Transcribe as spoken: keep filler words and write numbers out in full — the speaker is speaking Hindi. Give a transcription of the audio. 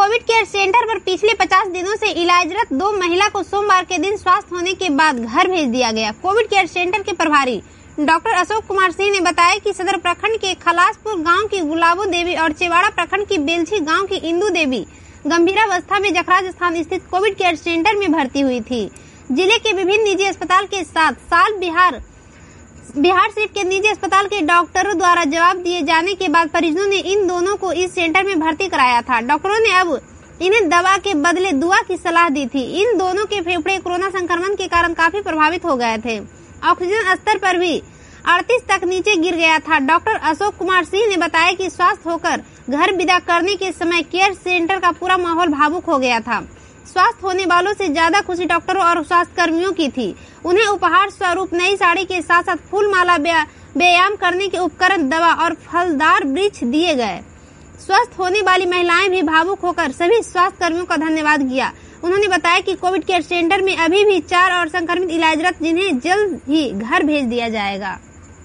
कोविड केयर सेंटर पर पिछले पचास दिनों से इलाजरत दो महिला को सोमवार के दिन स्वस्थ होने के बाद घर भेज दिया गया। कोविड केयर सेंटर के प्रभारी डॉक्टर अशोक कुमार सिंह ने बताया कि सदर प्रखंड के खलासपुर गांव की गुलाबो देवी और चेवाड़ा प्रखंड की बेलछी गांव की इंदू देवी गंभीरावस्था में जखराज स्थान स्थित कोविड केयर सेंटर में भर्ती हुई थी। जिले के विभिन्न निजी अस्पताल के साथ साल बिहार बिहार शरीफ के निजी अस्पताल के डॉक्टरों द्वारा जवाब दिए जाने के बाद परिजनों ने इन दोनों को इस सेंटर में भर्ती कराया था। डॉक्टरों ने अब इन्हें दवा के बदले दुआ की सलाह दी थी। इन दोनों के फेफड़े कोरोना संक्रमण के कारण काफी प्रभावित हो गए थे। ऑक्सीजन स्तर पर भी अड़तीस तक नीचे गिर गया था। डॉक्टर अशोक कुमार सिंह ने बताया कि स्वस्थ होकर घर विदा करने के समय केयर सेंटर का पूरा माहौल भावुक हो गया था। स्वस्थ होने वालों से ज्यादा खुशी डॉक्टरों और स्वास्थ्य कर्मियों की थी। उन्हें उपहार स्वरूप नई साड़ी के साथ साथ फूल माला, व्यायाम करने के उपकरण, दवा और फलदार वृक्ष दिए गए। स्वस्थ होने वाली महिलाएं भी भावुक होकर सभी स्वास्थ्य कर्मियों का धन्यवाद किया। उन्होंने बताया कि कोविड केयर सेंटर में अभी भी चार और संक्रमित इलाजरत, जिन्हें जल्द ही घर भेज दिया जाएगा।